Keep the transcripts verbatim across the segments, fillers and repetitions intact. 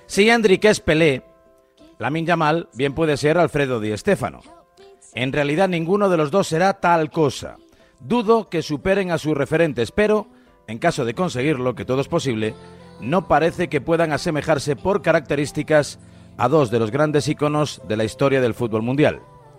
Si Endrick es Pelé, Lamine Yamal bien puede ser Alfredo Di Stéfano. En realidad ninguno de los dos será tal cosa. Dudo que superen a sus referentes, pero, en caso de conseguirlo, que todo es posible, no parece que puedan asemejarse por características a dos de los grandes íconos de la historia del fútbol mundial.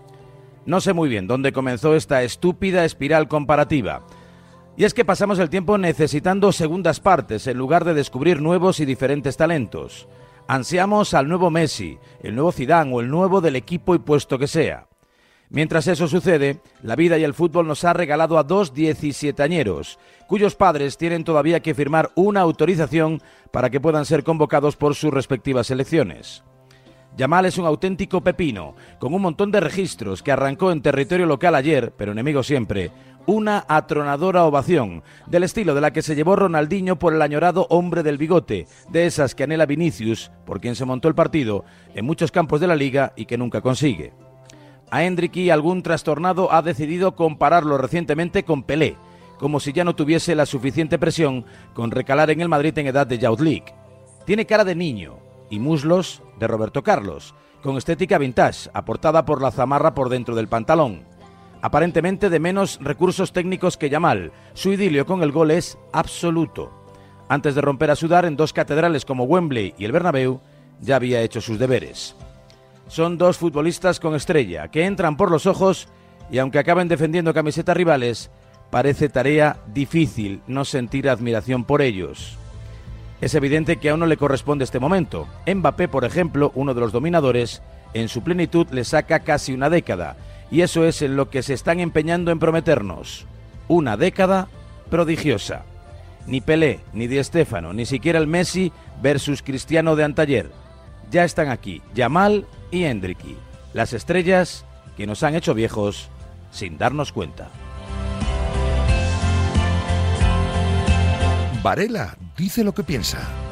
No sé muy bien dónde comenzó esta estúpida espiral comparativa. Y es que pasamos el tiempo necesitando segundas partes en lugar de descubrir nuevos y diferentes talentos. Ansiamos al nuevo Messi, el nuevo Zidane o el nuevo del equipo y puesto que sea. Mientras eso sucede, la vida y el fútbol nos ha regalado a dos diecisietañeros, cuyos padres tienen todavía que firmar una autorización para que puedan ser convocados por sus respectivas selecciones. Yamal es un auténtico pepino, con un montón de registros que arrancó en territorio local ayer, pero enemigo siempre, una atronadora ovación, del estilo de la que se llevó Ronaldinho por el añorado hombre del bigote, de esas que anhela Vinicius, por quien se montó el partido, en muchos campos de la liga y que nunca consigue. A Endrick algún trastornado ha decidido compararlo recientemente con Pelé, como si ya no tuviese la suficiente presión con recalar en el Madrid en edad de Youth League. Tiene cara de niño y muslos de Roberto Carlos, con estética vintage, aportada por la zamarra por dentro del pantalón. Aparentemente de menos recursos técnicos que Yamal, su idilio con el gol es absoluto. Antes de romper a sudar en dos catedrales como Wembley y el Bernabéu, ya había hecho sus deberes. Son dos futbolistas con estrella, que entran por los ojos y aunque acaben defendiendo camisetas rivales, parece tarea difícil no sentir admiración por ellos. Es evidente que aún no le corresponde este momento. Mbappé, por ejemplo, uno de los dominadores, en su plenitud le saca casi una década, y eso es en lo que se están empeñando en prometernos. Una década prodigiosa. Ni Pelé, ni Di Stéfano, ni siquiera el Messi versus Cristiano de antayer. Ya están aquí, Yamal y Endrick, las estrellas que nos han hecho viejos sin darnos cuenta. Varela dice lo que piensa.